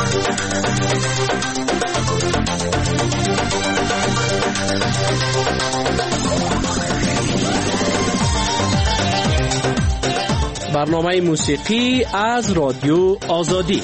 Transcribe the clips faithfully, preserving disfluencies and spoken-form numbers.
برنامه موسیقی از رادیو آزادی.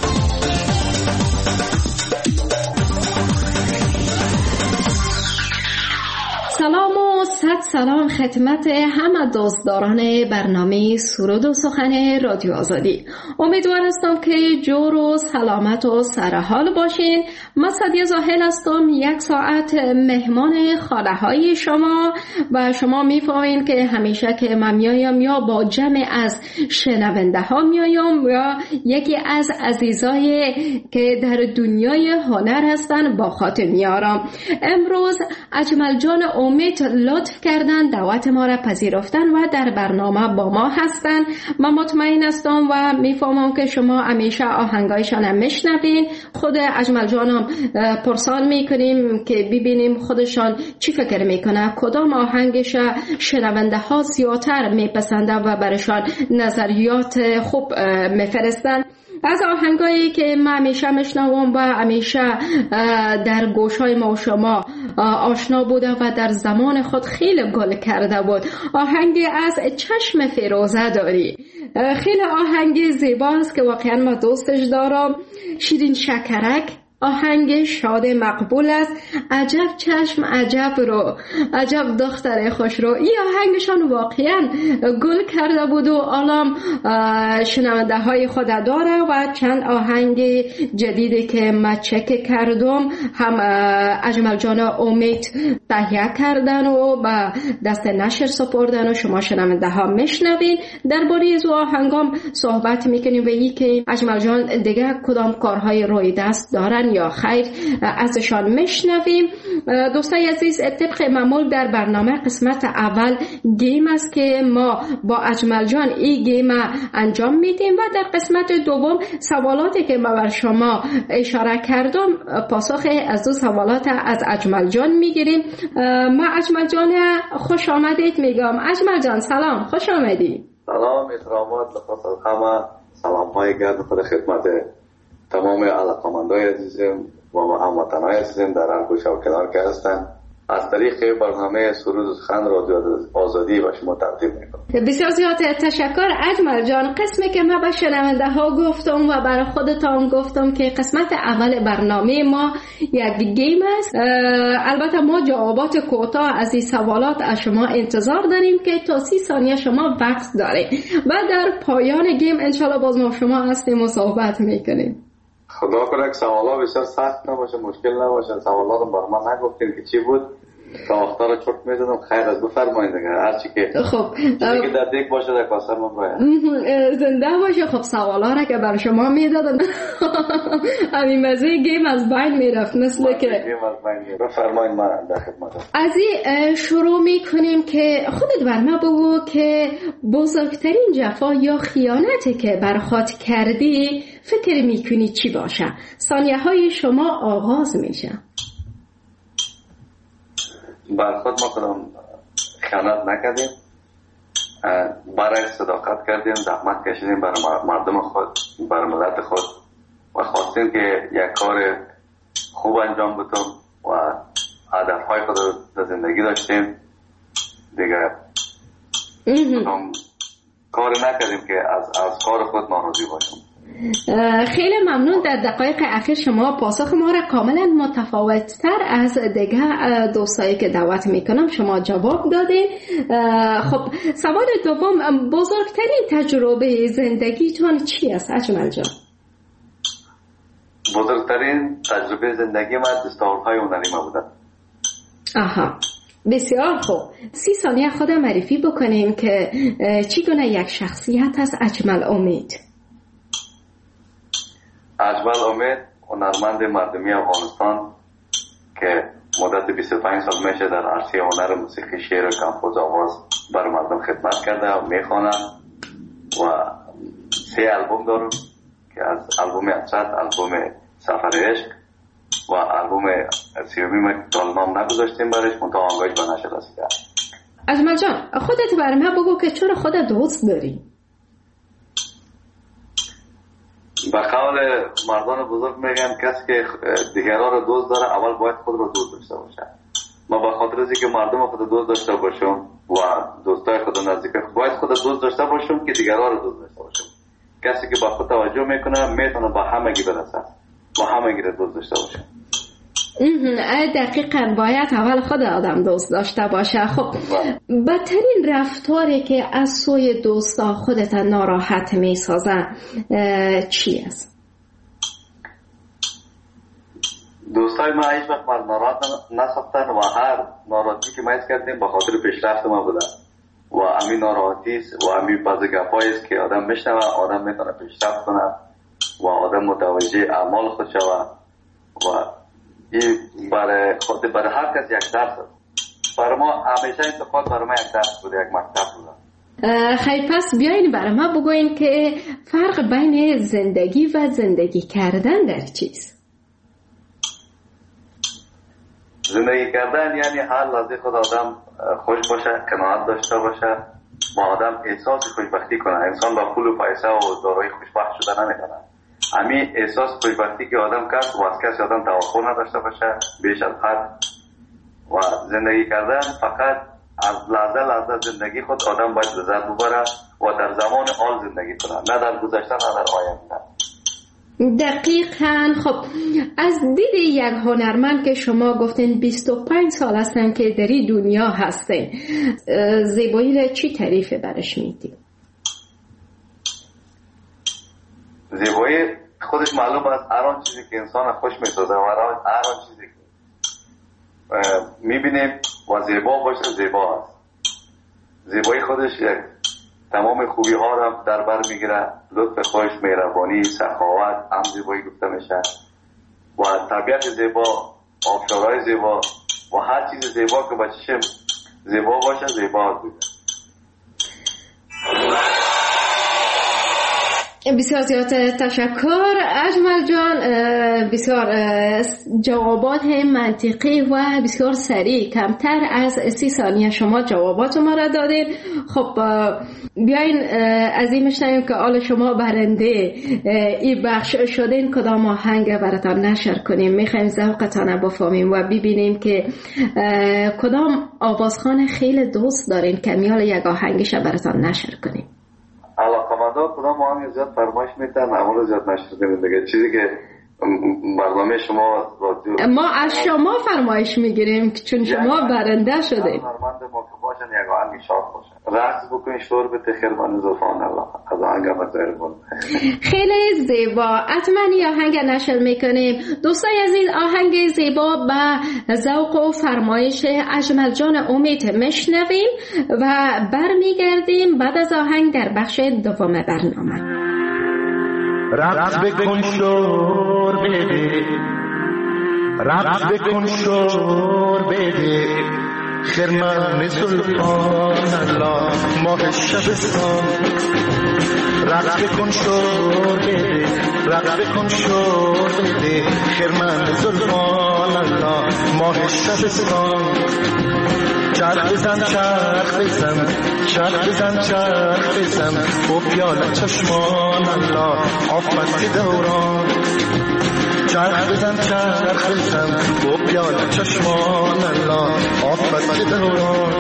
سلام و صد سلام خدمت همه دوستداران برنامه سرود و سخن رادیو آزادی. امیدوار هستم که جور و سلامت و سرحال باشین. من سعدیه زاهل هستم، یک ساعت مهمان خانه های شما و شما میفهمین که همیشه که من میایم یا با جمع از شنونده ها میایم یا یکی از عزیزای که در دنیای هنر هستن با خاطر میارم. امروز اجمل جان امید لطف کردن دعوت ما را پذیرفتن و در برنامه با ما هستن. من مطمئن هستم و میفهمم که شما همیشه آهنگایشان هم میشنوین. خود اجمل جانم پرسان میکنیم که ببینیم خودشان چی فکر میکنه، کدام آهنگش شنونده ها زیادتر میپسندن و برشان نظریات خوب میفرستن. از آهنگایی که من همیشه میشنوم و همیشه در گوشهای ما و شما آشنا بوده و در زمان خود خیلی گل کرده بود، آهنگی از چشم فیروزه داری. خیلی آهنگ زیباست که واقعا من دوستش دارم. شیرین شکرک آهنگ شاد مقبول است. عجب چشم عجب رو، عجب دختر خوش رو. این آهنگشان واقعا گل کرده بود و الان شنونده های خود داره و چند آهنگ جدیدی که من چک کردم هم اجمل جان امید تهیه کردن و با دست نشر سپردن و شما شنونده ها میشنوین. درباره از آهنگام صحبت میکنیم و این که اجمل جان دیگه کدام کارهای روی دست دارن یا خیر ازشان میشنویم. دوستای عزیز، طبق معمول در برنامه قسمت اول گیم است که ما با اجمل جان این گیم انجام میدیم و در قسمت دوم سوالاتی که ما بر شما اشاره کردم پاسخ از دو سوالات از اجمل جان میگیریم. ما اجمل جان خوش آمدید میگم. اجمل جان سلام، خوش آمدید. سلام، احترامات لخص الخمه، سلام های گرد خود خدمت تمام علاقمندای عزیزم و هموطنای عزیزم در هر گوشه و کنار که هستن. از طریق برنامه سرود و سخن رادیو آزادی و شما تقدیم میکنم. بسیار زیاد تشکر اجمل جان. قسمی که ما به شنونده ها گفتم و برای خودتان گفتم که قسمت اول برنامه ما یک گیم است. البته ما جوابات کوتاه از این سوالات از شما انتظار داریم که تا سی ثانیه شما وقت دارید و در پایان گیم انشالله باز ما شما هستیم و صحبت میکنیم. خدا کنه که سوالا بسیار سخت نباشه، مشکل نباشه. سوالاتم برای من نگفتین که چی بود تا وقتا رو چرت میدونم. خیر از بفرمایید دیگه، هر چی که خب چیزی که در دیگ باشه در کاسه من باید زنده باشه. خب سوالا را که بر شما میدادم همین مزه گیم از بین میرفت مثل که گیم از بین میرفت. بفرمایید من در خدمتم. از این شروع میکنیم که خودت بر ما بگو که بزرگترین جفا یا خیانتی که بر خود کردی فکر میکنی چی باشه؟ ثانیه های شما آغاز میشه. بر خود ما کدام خیانت نکردیم، برای صداقت کردیم، زحمت کشیدیم برای مردم خود، برای ملت خود و خواستیم که یک کار خوب انجام بدیم و هدفهای خود در زندگی داشتیم دیگه. کدام کار نکردیم که از, از کار خود ناراضی باشیم. خیلی ممنون. در دقایق اخیر شما پاسخ ما را کاملا متفاوت‌تر از دیگه دوستایی که دعوت میکنم شما جواب دادین. خب سوال دوم، بزرگترین تجربه زندگیتون چی است اجمل جان؟ بزرگترین تجربه زندگی من دستاوردهای هنری ما بودن. آها، بسیار خوب. سی ثانیه خودم معرفی بکنیم که چگونه یک شخصیت است اجمل امید. اجمل امید هنرمند مردمی افغانستان که مدت بیست و پنج سال میشه در عرصه هنر موسیقی، شعر و کمپوز آواز بر مردم خدمت کرده و میخوانم و سه البوم دارم که از البوم اصد، البوم سفر عشق و البوم سیومیم که نام نگذاشتیم برش منطقه آنگاهش به نشر رسیده. اجمل جان خودت برای من بگو که چرا خودت دوست داری؟ به قول مردان بزرگ میگن کسی که دیگران رو دوست داره اول باید خود رو دوست داشته باشه. ما به خاطر از اینکه مردم خود دوست داشته باشم و دوستای خود نزدیک باید خود دوست داشته باشم که دیگران رو دوست داشته باشم. کسی که با خود توجه میکنه میتونه با همگی برسه، با همگی رو دوست داشته باشه. دقیقاً باید اول خود آدم دوست داشته باشه. خب بدترین رفتاری که از سوی دوستا خودت ناراحت میسازه چی است؟ دوستای ما هیچ وقت من ناراحت نساختن و هر ناراحتی که ما حس کردیم به خاطر پیشرفت ما بوده و همین ناراحتی و همین بعض گپایی است که آدم میشنوه آدم میتونه پیشرفت کنه و آدم متوجه اعمال خود شوه و این برای خود برای هر کس یک درس است. برای ما همیشه انتقاد برای ما یک درس بوده، یک مکتب بوده. خیلی پس بیاین برای ما بگوین که فرق بین زندگی و زندگی کردن در چیست؟ زندگی کردن یعنی هر لحظه خود آدم خوش باشه، قناعت داشته باشه و آدم احساس خوشبختی کنه. انسان با پول و پیسه و دارایی خوشبخت شده نمیکنه. همین احساس خوشبختی که آدم کرد و از کسی آدم توقع نداشته باشه بیش از حد و زندگی کردن فقط از لحظه لحظه زندگی خود آدم باید لذت ببره و در زمان حال زندگی کنه، نه در گذشته نه در آینده. دقیقاً. خب از دید یک هنرمند که شما گفتین بیست و پنج سال هستن که در این دنیا هستین، زیبایی را چی تعریف برش میدید؟ زیبایی خودش معلوم است هر آن چیزی که انسان خوش میسازه و هر آن چیزی که میبینیم و زیبا باشه زیبا است. زیبایی خودش یک تمام خوبی ها را در بر میگیره، لطف خوش، مهربانی، سخاوت هم زیبایی گفته میشه و طبیعت زیبا، آبشارهای زیبا و هر چیز زیبا که با چشم زیبا باشه زیبا بوده. بسیار زیاد تشکر اجمل جان، بسیار جوابات منطقی و بسیار سریع، کمتر از سی ثانیه شما جوابات ما را دادید. خب بیاین از این میشنیم که آل شما برنده این بخش شدین کدام آهنگ براتان نشر کنیم. میخوایم ذوقتان بفهمیم و ببینیم که کدام آوازخوان خیلی دوست دارین که میال یک آهنگش براتان نشر کنیم. علاقمندا کدام آهنگ زیاد فرمایش میتن اما زیاد نشر کنیم دیگه، چیزی که برنامه شما رادیو ما از شما فرمایش میگیریم چون شما برنده شده. هنرمند ما که باشن یک آهنگ شاد باشن، رقص بکنین، شور بده خیر من زلفان الله از آهنگ مزهر بود. خیلی زیبا، حتما این آهنگ نشر میکنیم. دوستای عزیز، آهنگ زیبا به ذوق و فرمایش اجمل جان امید میشنویم و برمیگردیم بعد از آهنگ در بخش دوم برنامه. رقص بکن شور بده، رقص بکن شور بده، خرمن سلطان الله ماه شبستان. رقص بکن شور بده، رقص بکن شور بده، خرمن سلطان الله ماه شبستان. چرخ بزن چرخ بزن چرخ بزن چرخ بزن با پیاله چشمان الله آفت دوران. چرخ بزن چرخ بزن با پیاله چشمان الله آفت دوران.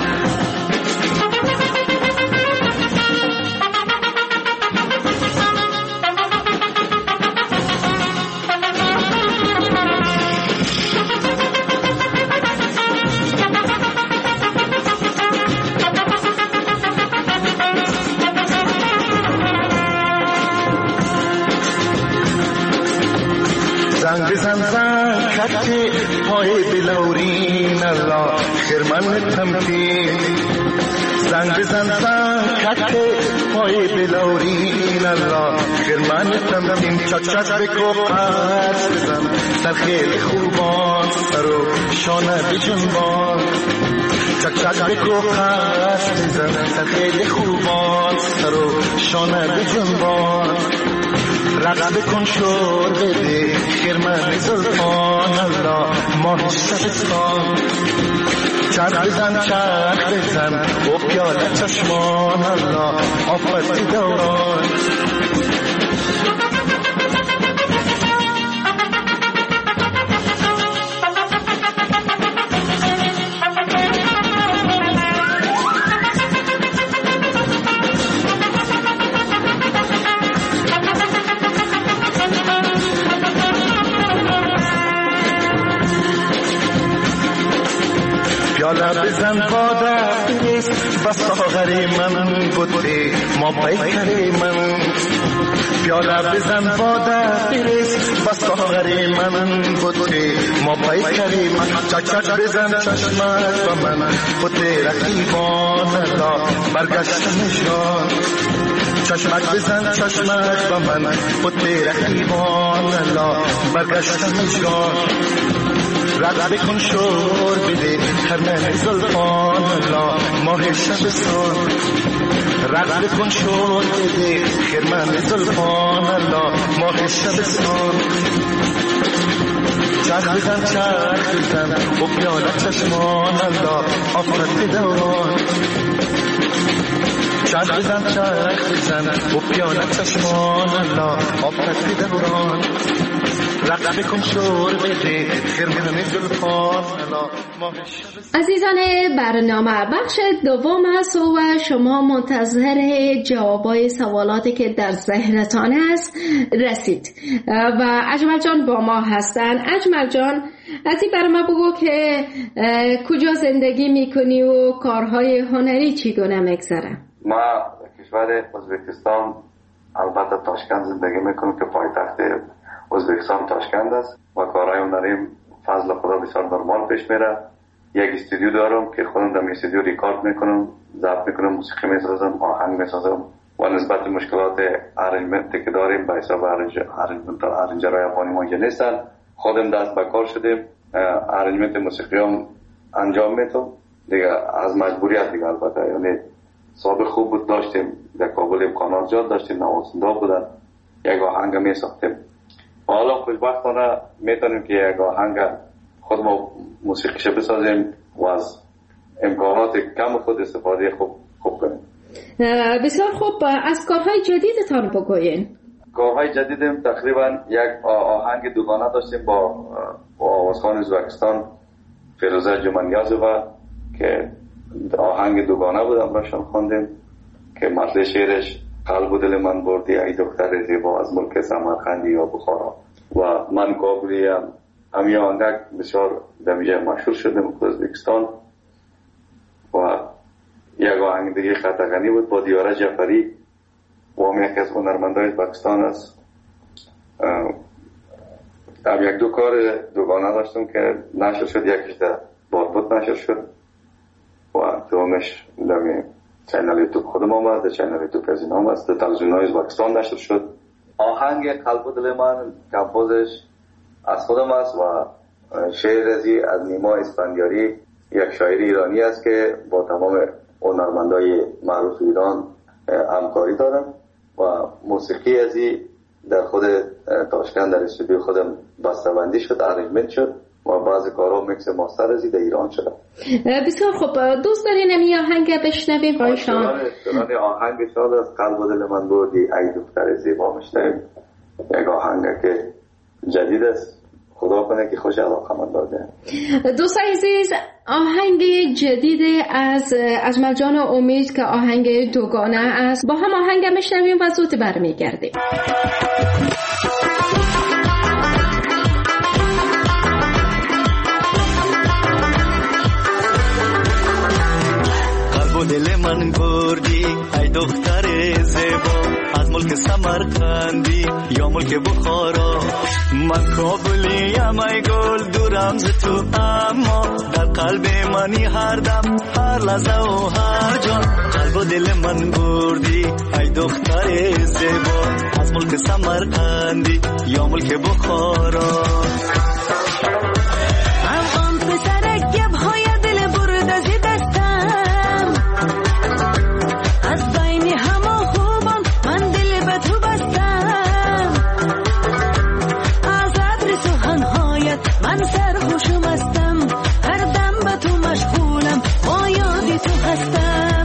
زنگ بزن زن کتی پای بلورین الله خرمن تمکین. زنگ بزن زن کتی پای بلورین الله خرمن تمکین. چک چک بکو قرص بزن سر خیلی خوبان سر و شانه بجنبان. چک چک بکو قرص بزن سر خیلی خوبان سر و شانه بجنبان. رقص بکن شور بده خرمن زلفان الله ماه شبستان. چرخ بزن چرخ بزن با پیاله چشمان الله آفت دوران. پیاله بزن باده بریز با ساغر من بوده ما پیکر من پیاله بزن باده بریز با ساغر من بوده ما پیکر من چک چک بزن چشمک با من بوده رقیبان لا برگشتم جان چشمک بزن چشمک با من بوده رقیبان لا برگشتم جان رد بکن شور بده خرمن زلفان لا ماه شبستان رد بکن شور بده خرمن زلفان لا ماه شبستان چرخ بزن چرخ بزن و پیاله چشمان لا آفرد دوران چرخ بزن چرخ بزن و پیاله چشمان لا آفرد دوران عزیزان برنامه بخش دوم است و شما منتظر جوابای سوالاتی که در ذهنتان است رسید و اجمل جان با ما هستن. اجمل جان از این برنامه بگو که کجا زندگی میکنی و کارهای هنری چگونه میگذره؟ ما کشور ازبکستان البته تاشکند زندگی میکنم که پایتخت ازبکستان تاشکند است و کارهای هنری فضل خدا بسیار نرمال پیش میره. یک استودیو دارم که خودم در استودیو ریکارد میکنم، ضبط میکنم، موسیقی میسازم، آهنگ میسازم و نسبت مشکلات ارنجمنتی که داریم به حساب ارنجرهای افغانی ما نیستن. خودم دست به کار شدیم، ارنجمنت موسیقی هم انجام میتونم دیگه از مجبوریت دیگه. البته یعنی سابق خوب بود، داشتیم در کابل امکانات زیاد داشتیم، نوازنده بودن، یک آهنگ میساختیم. حالا خوشبختانه میتونیم که یک آهنگ خود ما موسیقیش بسازیم و از امکانات کم خود استفاده خوب خوب کنیم. بسیار خوب. از کارهای جدیدتان بگوین. کارهای جدیدم تقریبا یک آهنگ دوگانه داشتیم با آوازخوان ازبکستان فیروزه جمانیازووا که آهنگ دوگانه بود، امراشان خواندیم که متن شعرش قلب و دل من بردی ای دختر زیبا از ملک سمرقندی یا بخارا و من کابلی هم همی آهنگ بسیار دمیجه مشهور شدیم در ازبکستان. و یک آهنگ دیگه خطغنی بود با دیاره جعفری و هم یکی از هنرمندای ازبکستان است. هم یک دو کار دوگانه داشتم که نشر شد، یکیش در باربود نشر شد و دومش در چینل یوتیوب خودم آمد، در چینل یوتیوب از این آمد، در تلویزیون‌های ازبکستان نشر شد. آهنگ قلب و دل من کمپوزش از خودم است و شعر ازی از نیما اسفندیاری، یک شاعر ایرانی است که با تمام هنرمندای معروف ایران همکاری دارم و موسیقی ازی در خود تاشکند در استودیو خودم بسته‌بندی شد، ارنجمنت شد و بعضی کارها میکس ماستر ازی در ایران شده. بسیار خوب. دوست دارین این آهنگ بشنویم با شما؟ دلان آهنگ شاد از قلب و دل من بردی ای دختر زیبا میشنویم. یک آهنگ که جدید است، خدا کنه که خوش علاقه من داده. دوستان عزیز، آهنگ جدید از اجمل جان امید که آهنگ دوگانه است، با هم آهنگ میشنویم و زود برمیگردیم. قلب و دل من بردی ای دختر زیبا از ملک سمرقندی یا ملک بخارا. من کابلیم ای گل دورم ز تو، اما در قلب منی هر دم هر لحظه و هر جان. قلب و دل من بردی ای دختر زیبا از ملک سمرقندی یا ملک بخارا. افغان پسرک گبهای دل برده زی دستم، از بین همه خوبان من دل به تو بستم. از عبر سخنهایت من سرخوشم هستم، هر دم به تو مشغولم، با یادی تو هستم.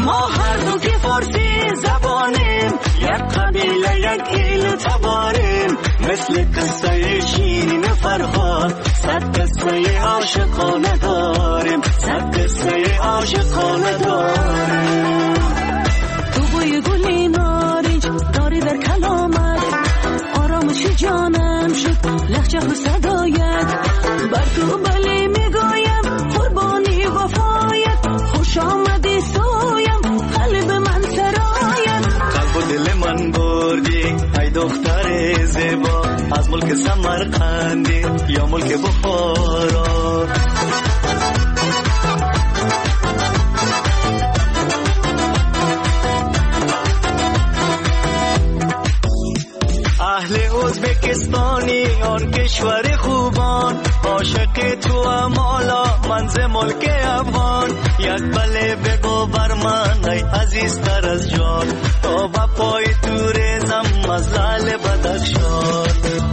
ما هر دو که فارسی زبانیم، یک قبیله یک ایل و تباریم، مثل قصه شیرین فرهاد صد قصه عاشقانه داریم، صد قصه عاشقانه داریم. تو بوی گلی نارنج داری در کلامت، آرامش جانم شد لحجه و صدایت، بر تو بله میگویم قربانی وفایت، خوش آمدی سویم قلب من سرایت. قلب و دل من بردی ای دختر زیبا، از ملک سمرقندی یا ملک بخارا. اهل ازبکستانی آن کشور خوبان، عاشق تو امالا منز ملک افغان، یک بله بگو بر من ای عزیزتر از جان، تا با پای تو ریزم از لعل بدخشان.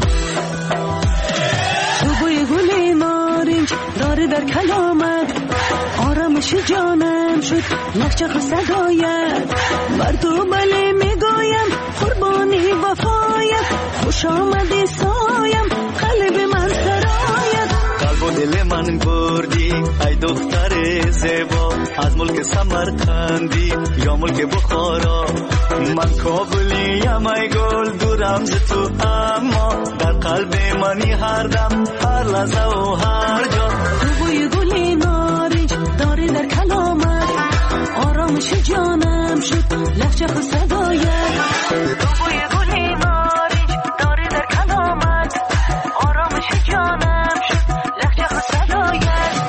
تو بوی گلی نارنج داری در کلامت، آرامش جانم شد لحجه و صدایت، بر تو بله میگویم قربانی وفایت، خوش آمدی سایم قلب من سرایت. قلب و دل من بردی ای دختر زیبا، از ملک سمرقندی یا ملک بخارا. من کابلیم ای گل دورم ز تو، اما در قلب منی هر دم هر لحظه و هر جا. تو بوی گلی نارنج داری در کلامت، آرامش جانم شد لحجه و صدایت. تو بوی گلی نارنج داری در کلامت، آرامش جانم شد لحجه و صدایت.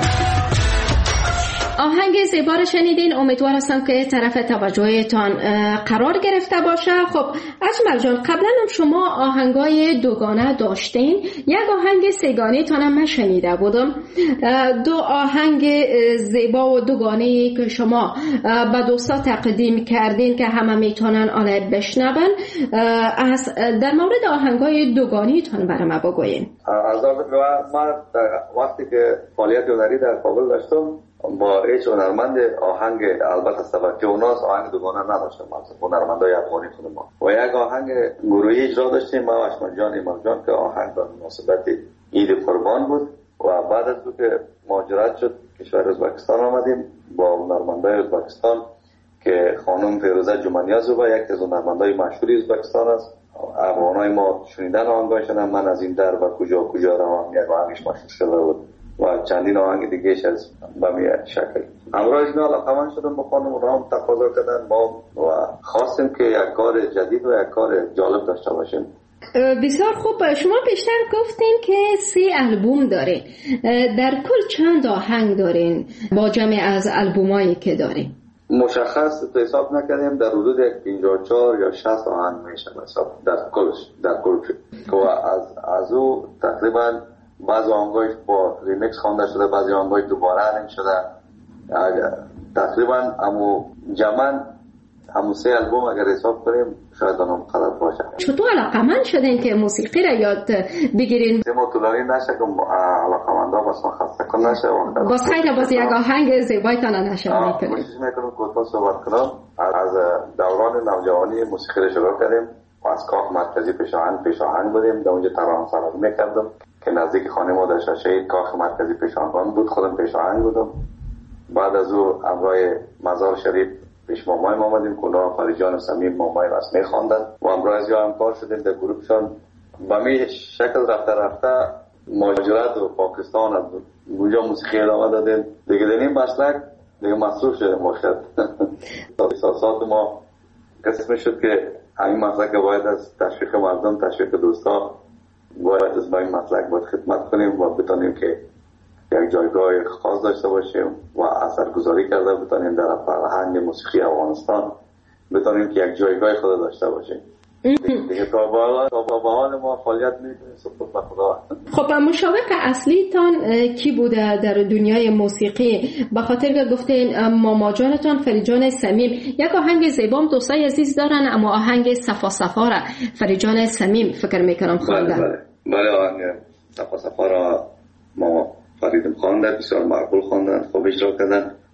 آهنگ زیبا رو شنیدین، امیدوار هستم که طرف توجهتان قرار گرفته باشه. خب اجمل جان، قبلا هم شما آهنگای دوگانه داشتین، یک آهنگ سگانه تانم من شنیده بودم. دو آهنگ زیبا و دوگانه که شما به دوستا تقدیم کردین که همه میتونن آن بشنون، از در مورد آهنگای دوگانه تان برای ما بگوین. از من وقتی که فعالیت هنری در کابل داشتم با هیچ هنرمند آهنگ، البته سبب که اوناس آهنگ دوگانه نداشتم، مثلا هنرمندای افغانی خود ما، و یک آهنگ گروهی اجرا داشتیم ما و اشمل جان ایمان جان که آهنگ به مناسبت عید قربان بود. و بعد از که مهاجرت شد کشور ازبکستان آمدیم با هنرمندای ازبکستان که خانم فیروزه جمانیازووا یک از هنرمندای مشهوری ازبکستان است. افغانای ما شنیدن آهنگاشون، من از این در و کجا کجا روم یک آهنگش مشهور شده بود و چندین آهنگ دیگهش از بمی شکل. همراه اینا علاقمند شدم با خانم، رام تقاضا کردن ما و خواستیم که یک کار جدید و یک کار جالب داشته باشیم. بسیار خوب. شما بیشتر گفتین که سی البوم دارین، در کل چند آهنگ دارین با جمع از البومایی که دارین؟ مشخص تو حساب نکردیم، در حدود پنجاه و چهار یا شصت آهنگ میشه حساب در کلش، در کل که از از او تقریبا بعضی آهنگاش با ریمیکس خوانده شده، بعضی آهنگاش دوباره رنگ شده، تقریبا همو جمعاً همو سه البوم اگر حساب کنیم شاید آنم قدر باشه. چطور علاقمند شدین که موسیقی را یاد بگیرین؟ ما طولانی نشه که علاقمندا بس ما خسته کن نشه. باز خیلی باز یک آهنگ زیبایتان نشه میکنیم. کوشش میکنم کوتاه صحبت کنم. از دوران نوجوانی موسیقی را شروع کردیم و از کاخ مرکزی پیشاهنگ پیشاهنگ بودیم، در اونجا ترانه سرایی میکردم که نزدیک خانه ما در شاشه کاخ مرکزی پیشاهنگ بود، خودم پیشاهنگ بودم. بعد از او همراه مزار شریف پیش مامای ما آمدیم، کلاه فریجان و سمیم مامای راست میخواندن و همراه از یا همکار شدیم در گروپشان. با می شکل رفته رفته مهاجرت و پاکستان از اونجا موسیقی ادامه دادیم دیگه. در این مسلک دیگه مصروف شدیم باشد. احساسات ما قسم شد که همین مسلک باید از تشویق مردم، تشویق دوستا باید از با این مسلک باید خدمت کنیم و بتانیم که یک جایگاه خاص داشته باشیم و اثرگذاری کرده بتانیم در فرهنگ موسیقی افغانستان، بتانیم که یک جایگاه خود داشته باشیم. دیگه تا بالا تا بالا ما فعالیت می‌کنیم سپاس به خدا. خب مشاور اصلی تان کی بوده در دنیای موسیقی؟ به خاطر که گفتین ماما جانتان فریجان سمیم، یک آهنگ زیبام دوستای عزیز دارن، اما آهنگ صفا صفا را فریجان سمیم فکر میکنم خواندن. بله بله بله آهنگ صفا صفا را ما فریدم خواندن، بسیار معقول خواندن، خوب اجرا کردن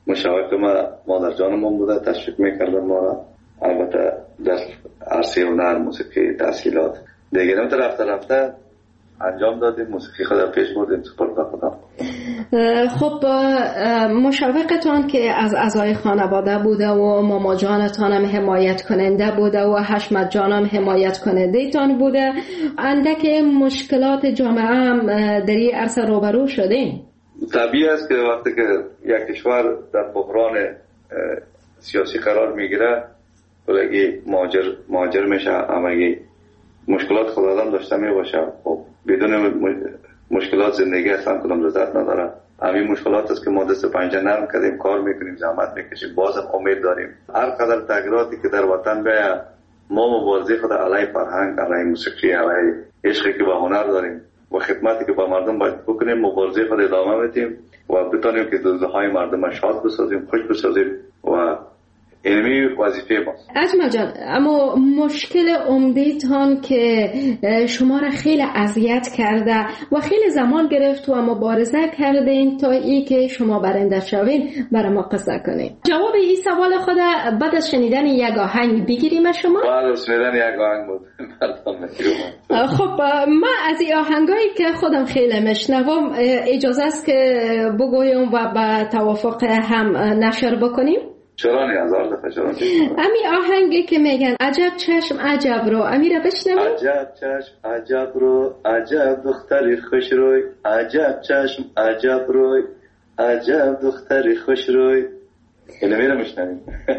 مشاوق ما مادر جانمون بوده، تشویق میکردن ما را. البته در عرصه هنر، موسیقی، تحصیلات دیگه نم رفته رفته انجام دادیم، موسیقی خود پیش بردیم سپرده خدا. خب مشاوقتان که از اعضای خانواده بوده و ماما جانتان هم حمایت کننده بوده و حشمت جان هم حمایت کننده تان بوده، اندک مشکلات جامعه هم در این عرصه روبرو شدین؟ طبیعی است که وقتی که یک کشور در بحران سیاسی قرار میگیره بلگی مهاجر مهاجر میشه، همگی مشکلات خود آدم داشته می باشه. خب بدون مشکلات زندگی اصلا کدام لذت نداره. همین مشکلات است که ما دست پنجه نرم کردیم، کار میکنیم، زحمت میکشیم، بازم امید داریم هر قدر تغییراتی که در وطن بیاید ما مبارزه خود علیه فرهنگ، علیه موسیقی، علیه عشقی که به هنر داریم و خدمتی که به مردم باید بکنیم، مبارزه خود ادامه بدیم و بتونیم که روزهای مردم شاد بسازیم، خوش بسازیم و اینمی وظیفه ماست. اجمل جان، اما مشکل عمده‌تان که شما را خیلی اذیت کرده و خیلی زمان گرفت و مبارزه کردین تا ای که شما برنده شوین، برای ما قصه کنین. جواب این سوال خود بعد از شنیدن یک آهنگ بگیریم شما؟ بعد از شنیدن یک آهنگ بود. خب من از این آهنگایی که خودم خیلی میشنوم اجازه است که بگویم و به توافق هم نشر بکنیم؟ چرا نه؟ هزار دفعه چرا نه؟ امی آهنگی که میگن عجب چشم عجب رو، امی را بشنویم؟ عجب چشم عجب رو، عجب دختری خوش روی، عجب چشم عجب روی، عجب دختری خوش روی. اینو میرم میشنویم.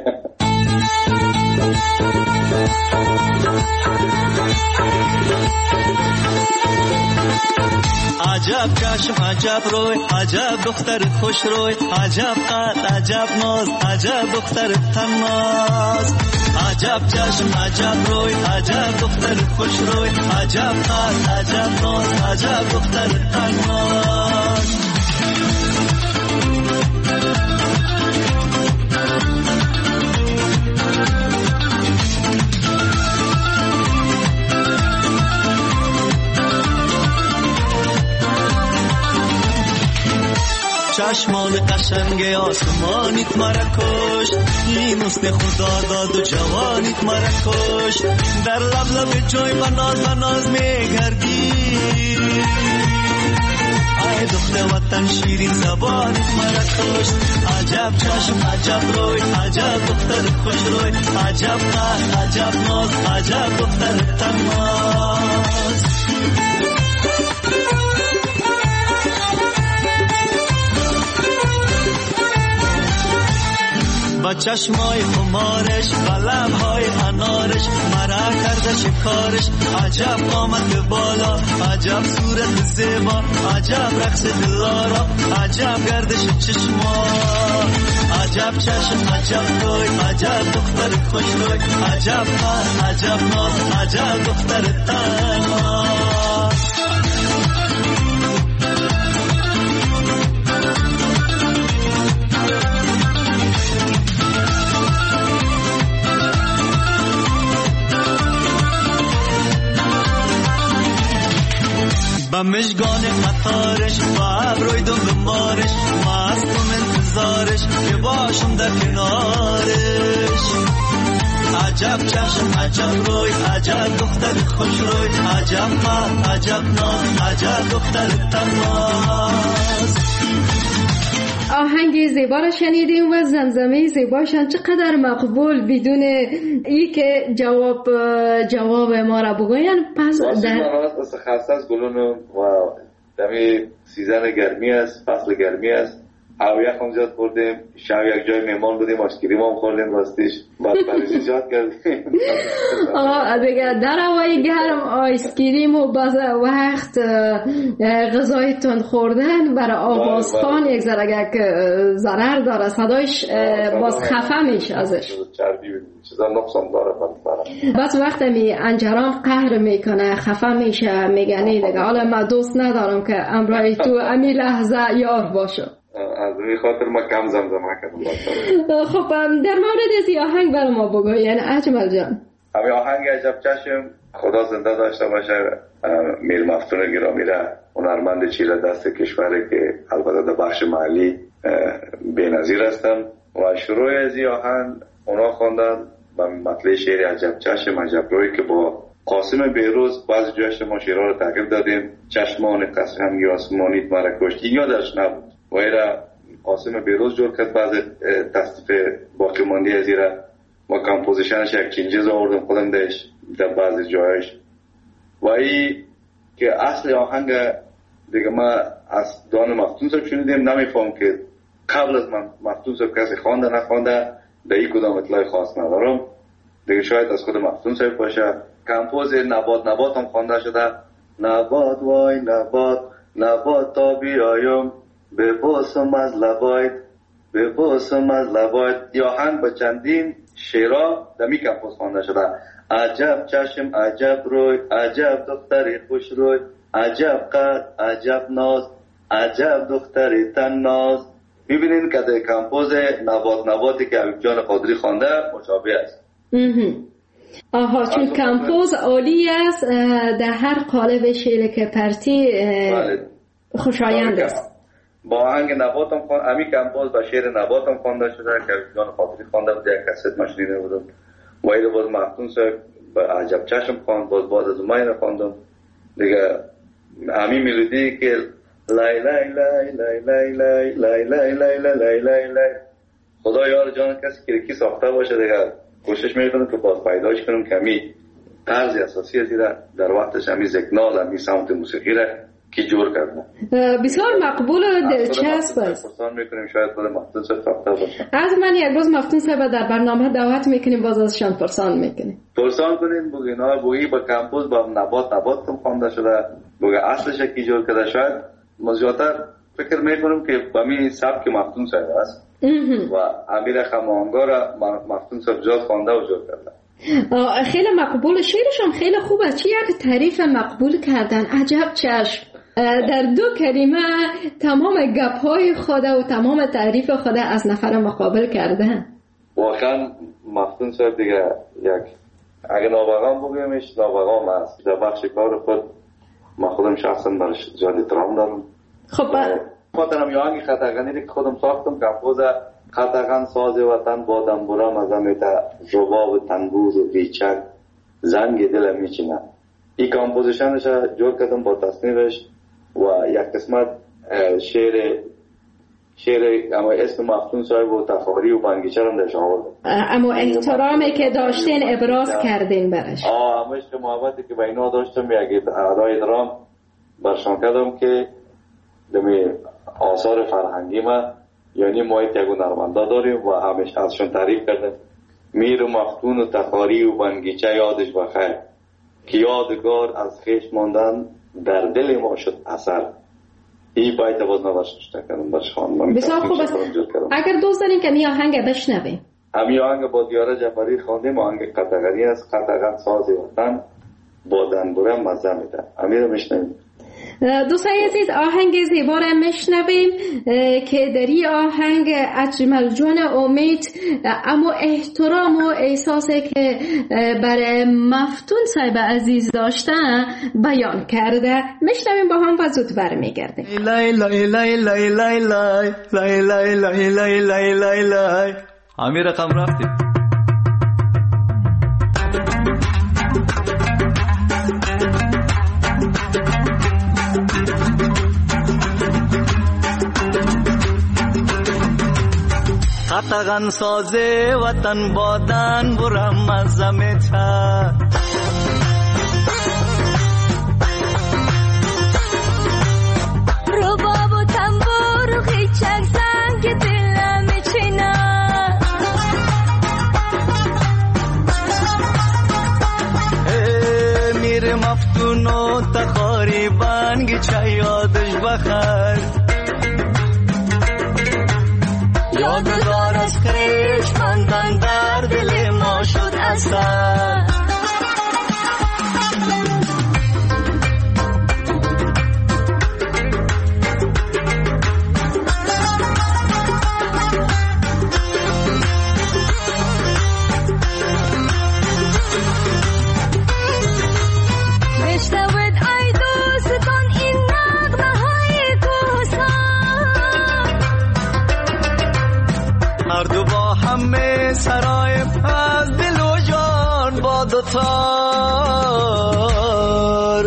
عجب چشم عجب روی، عجب دختر خوش روی، عجب قد عجب ناز، عجب دختر تناز. عجب چشم عجب روی، عجب دختر خوش روی، عجب قد عجب ناز، عجب دختر تناز. چشمان قشنگ آسمانیت مرا کشت، این حسن خدا داد و جوانیت مرا کشت. در لب لب جوی بناز بناز میگردی، ای دختر وطن شیرین زبانیت مرا کشت. عجب چشم عجب روی، عجب دختر خوش روی، عجب قد عجب ناز، عجب دختر تناز. با چشمای خمارش، با لبهای انارش، مرا کرده شکارش. عجب قامت بالا، عجب صورت زیبا، عجب رقص دلارا، عجب گردش چشما. عجب چشم عجب روی، عجب دختر خوش روی، عجب قد عجب ناز، عجب دختر تناز. با مشگان قطارش، با ابروی دم مارش، مستم انتظارش که باشم در کنارش. عجب چشم عجب روی، عجب دختر خوش روی، عجب قد عجب ناز، عجب دختر تناز. آهنگ زیبا را شنیدیم و زمزمه زیباشان چقدر مقبول، بدون ای که جواب جواب ما را بگوین. پس در راست خاص از گلون و دمی سیزن گرمی است، فصل گرمی است. هوا یخم زیاد خوردیم، شب یک جای مهمان بودیم، آشکریم هم خوردیم، راستیش بعد پریزی زیاد کردیم. آه دیگه در هوای گرم آیسکریم و باز وقت غذایتون خوردن برای آوازخان یک ذره ضرر داره، صدایش باز خفه میشه ازش، چربی چیزا نقصان داره. بس وقت می انجران قهر میکنه، خفه میشه، میگنی دیگه حالا من دوست ندارم که امرای تو امی لحظه یار باشه. از این خاطر ما کم زمزمه کردم. خب در مورد از این آهنگ برای ما بگو، یعنی اجمل جان. همین آهنگ عجب چشم، خدا زنده داشته باشه، میر مفتون گرامی را هنرمند چیره دست کشوره که البته در بخش محلی بی‌نظیر هستم و شروع از این آهنگ اونا خواندن با مطلع شعر عجب چشم عجب روی که با قاسم بیروز بعضی جایش ما شعرها رو تغییر دادیم. چشمان قسمگی آسمانیت مرا کشت یادش نبود و ایره قاسم بیروز جور کرد. بعضی تصدیف باقی ماندی از ایره و کمپوزیشنش یک چینجز آوردم خودم دهش در بعضی جایش و ای که اصل آهنگ دیگه ما از دان مفتون صاحب شنیدیم. نمیفهم که قبل از من مفتون صاحب کسی خوانده نخوانده در این کدام اطلاع خاص ندارم دیگه. شاید از خود مفتون صاحب باشه. کمپوز نبات نبات هم خوانده شده. نبات وای نبات نبات تا بیایم به باسم از لبایت به باسم از لبایت. یا آهنگ با چندین شعرها در می کمپوز خوانده شده. عجب چشم عجب روی عجب دختری خوش روی عجب قد عجب ناز عجب دختری تن ناز. میبینین که در کمپوز نبات نباتی که حبیب جان قادری خوانده مشابه است. آها چون کمپوز عالی است در هر قالب شعر که پرتی خوشایند است. با آهنگ نبات هم خوانده امی کمپوز با شعر نبات هم خوانده شده که حبیب جان قادری خوانده بود. یک کست ما شنیده بودم و ایده باز مفتون صاحب با عجب چشم خواند. باز باز از ما اینه خواندم دیگه. همین ملودی که لای لای لای لای لای لای لای لای لای لای لای لای خدا یار جان کسی که کی ساخته باشه دیگه کوشش میکنم که باز پیداش کنم کمی طرز اساسی از در وقتش همی زکنال همی سمت موسیقی را که جور کردم. بسیار مقبول و دلچسب است. پرسان میکنیم شاید خود مفتون صاحب ساخته باشه. از من یک روز مفتون صاحب در برنامه دعوت میکنیم باز ازشان پرسان میکنیم. پرسان کنیم بگو اینا بگی با کمپوز با نبات نبات هم خوانده شده بگو اصلش کی جور کرده. شاید مزیاتر فکر میکنم که با می سبک مفتون صاحب است و امیر خمانگا را مفتون صاحب جاز خوانده و جور کرده. خیلی مقبول. شعرشان خیلی خوبه. چی یک تعریف مقبول کردن. عجب چشم در دو کلمه تمام گپ‌های خود و تمام تعریف خود از نفر مقابل کردن. واقعا مفتون صاحب دیگه یک اگه نابغام بگیمش نابغام است. در بخش کار خود ما خودم شخصا برش زیاد احترام دارم. خب خاطرم یا آنگی خطاقانی که خودم ساختم کمپوز خطاقان ساز وطن بادم برام از امیتا رباب تنبوز و بیچک زنگ دلم میچینه. این کمپوزیشنش جور کردم با تصنیفش و یک قسمت شعر شعر اما اسم مفتون صاحب و تخاری و بنگیچه هم درش آوردم. اما احترامی که داشتین ابراز کردین برش. آه اما عشق محبتی که با اینا داشتم یک ادای درام برشان کردم که دمی آثار فرهنگی ما یعنی ما یک هنرمندا داریم و همش ازشون تعریف کردم. میر و مفتون و تخاری و بنگیچه یادش بخیر که یادگار از خیش ماندن در دل ما شد اثر. این باید باز نباشت کردم برش خواندم. بسیار خوب است. اگر دوست دارین که می آهنگ بشنویم. همی آهنگ با دیاره جعفری خواندیم. آهنگ قطعگری است. قطعگان ساز وطن با دنبوره مزه میده. همی رو میشنویم. دوستای عزیز آهنگ زیبا را میشنویم که در این آهنگ اجمل جان امید اما احترام و احساسی که برای مفتون صاحب عزیز داشتن بیان کرده. میشنویم با هم و زود برمیگردیم. لای لای لای لای لای لای لای لای لای لای لای لای لای همین رقم رفتیم. قطعاً سازه وطن بادن برم مزمتا رباب و تنبور و خیچک زنگ دلم چینا میر مفتون و تخاری بانگی چه یادش بخیر یادگار از خیش ماندن در دل ما شد اثر بشنوید ای دوستان این نغمه دوتار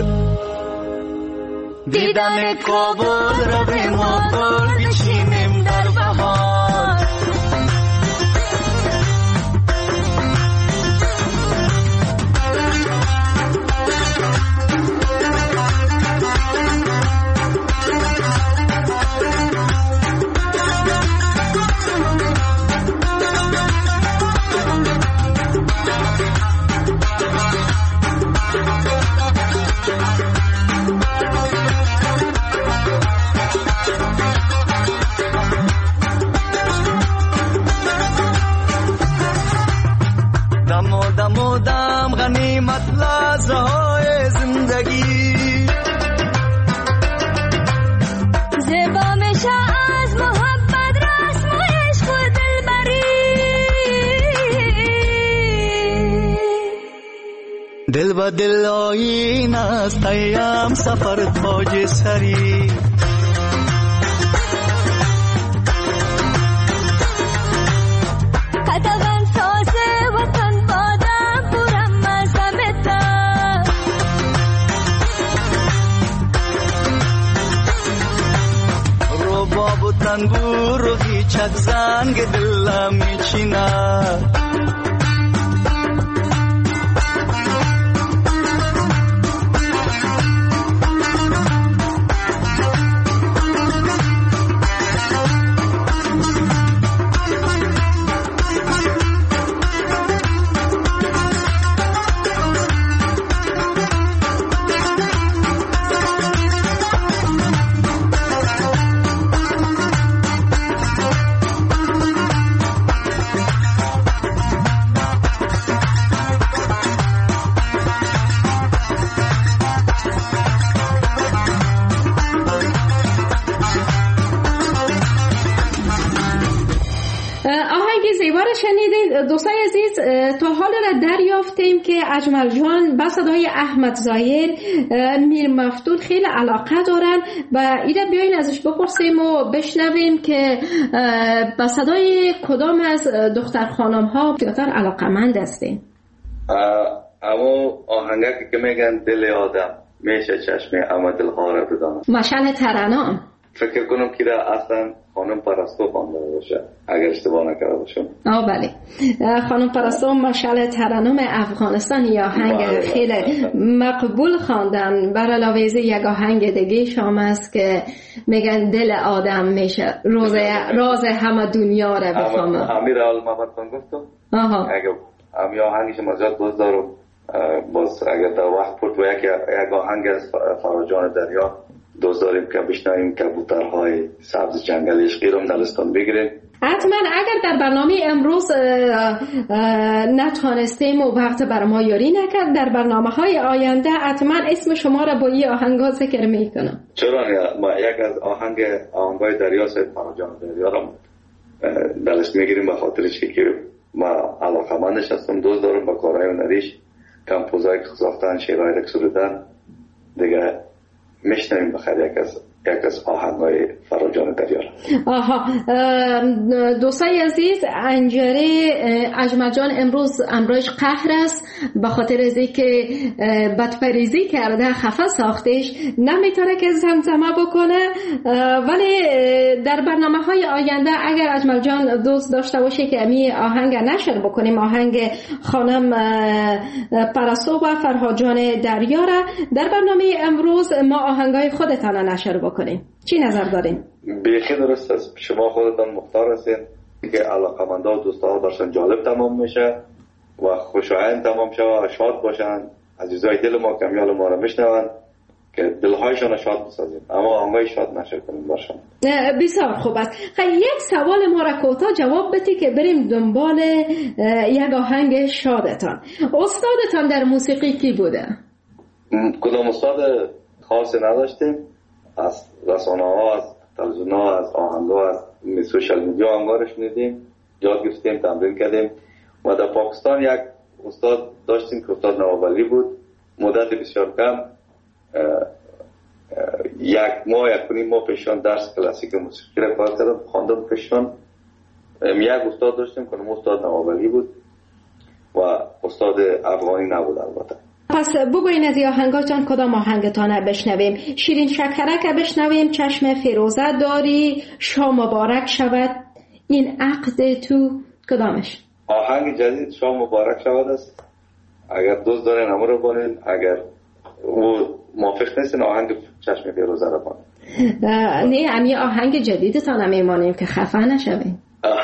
دیدن کابل رو به ما گل بچینیم در بهار دم غنیمت لحظه های زندگی زیبا میشه از محبت رسم و عشق و دلبری دل با دل آیین است ایام سفر تاج سری تنبور و هیچک زنگ دلم میچینه دوستای عزیز، تا حال را دریافتیم که اجمل جان با صدای احمد ظاهر میر مفتون خیلی علاقه دارن و ایده بیاین ازش بپرسیم و بشنویم که با صدای کدام از دختر خانم ها بیشتر علاقه‌مند هستین. اما آهنگی که میگن دل آدم میشه چشم اما دلها را بدانم، مشعل ترنم فکر کنم که اصلا خانم پرستو خوانده باشه اگر اشتباه نکرده باشم. آه بله، خانم پرستو مشعل ترنم افغانستان یا آهنگ خیلی مقبول خواندن. بر علاوه از یک آهنگ دیگه شام است که میگن دل آدم میشه روز راز همه دنیا را بفهمم. امیر المحمدتون گفتم. آها. اگه امی آهنگش مزاد باز دارم باز اگر در وقت پرت و یک یک آهنگ از فراجان دریا دوست داریم که بشنویم کبوترهای سبز جنگل عشقی رو نلستان بگیریم. حتما اگر در برنامه امروز نتوانستیم و وقت بر ما یاری نکرد، در برنامه های آینده حتما اسم شما را با این آهنگ ها ذکر میکنم. چرا نه؟ ما یک از آهنگ آهنگای دریا سید فراجان دریا رو دلش میگیریم به خاطرش که ما علاقمندش هستم، دوست دارم با کارهای هنریش کمپوزایی که ساختن، شعرهای که سرودن دیگه میشنویم بخیر یک از یک از آهنگای فراجان دریا. آها، دوستای عزیز، انجره اجمل جان امروز امروز قهر است به خاطر از اینکه بدپریزی کرده، خفه ساختش، نمیتونه که زمزمه بکنه. ولی در برنامه های آینده اگر اجمل جان دوست داشته باشه که امی آهنگ نشر بکنیم، آهنگ خانم پرستو و فرهاد جان دریا را در برنامه امروز ما آهنگای خودتان نشر بکنیم، چی نظر دارین؟ بیخی درست است، شما خودتان مختار هستین که علاقمندا و دوستا برشان جالب تمام میشه و خوشایند تمام شه و شاد باشن، عزیزای دل ما کمیال ما رو میشنون که دلهایشان شاد بسازیم، اما آهنگای شاد نشه کنیم برشان. بسیار خوب است. خیلی یک سوال ما را کوتاه جواب بدی که بریم دنبال یک آهنگ شادتان. استادتان در موسیقی کی بوده؟ کدام استاد خاصی نداشتیم، از رسانه ها، از تلویزیون ها، از آهنگ ها، از سوشال میدیا آهنگا شنیدیم، یاد گرفتیم، تمرین کردیم. و در پاکستان یک استاد داشتیم که استاد نوابلی بود، مدت بسیار کم، یک ماه یک کنیم ما پیشان درس کلاسیک موسیقی را کار کردم، خواندم پیشان. یک استاد داشتیم که استاد نوابلی بود و استاد افغانی نبود البته. پس بگوین از آهنگاتان کدام آهنگتان بشنویم؟ شیرین شکرک بشنویم، چشم فیروزه داری، شام مبارک شود، این عقد تو، کدامش؟ آهنگ جدید شام مبارک شود است. اگر دوست دارین امر رو بانین، اگر او موافق نیستین آهنگ چشم فیروزه رو بانین. نه امی آهنگ جدیدتان هم میمانیم که خفه نشویم.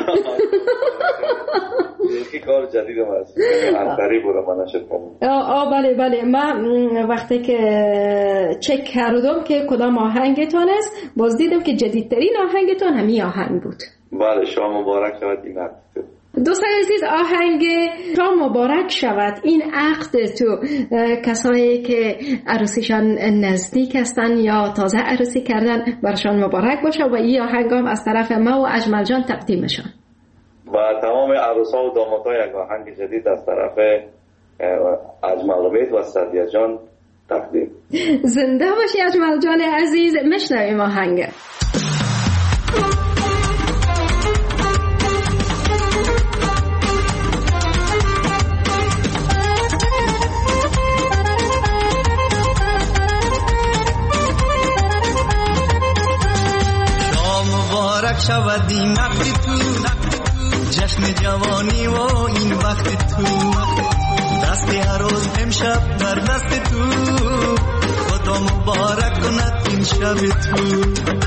یکی کار جدید هم هست انتری برو من نشد کنم. آه بله بله، من وقتی که چک کردم که کدام آهنگتان است باز دیدم که جدیدترین آهنگتان همین آهنگ بود. بله شام مبارک شود این عقد. دوستان عزیز آهنگ شام مبارک شود این عقد تو، کسایی که عروسیشان نزدیک هستن یا تازه عروسی کردن برشان مبارک باشه و این آهنگ هم از طرف ما و اجمل جان تقدیمشان و تمام عروسا و دامادها یک آهنگ جدید از طرف اجمل امید و سعدیه جان تقدیم. زنده باشی اجمل جان عزیز. مشنویم آهنگ. شود این وقت تو، جشن جوانی و این وقت تو، دست هر روز امشب بر دست تو، خدا مبارک کند این شب تو.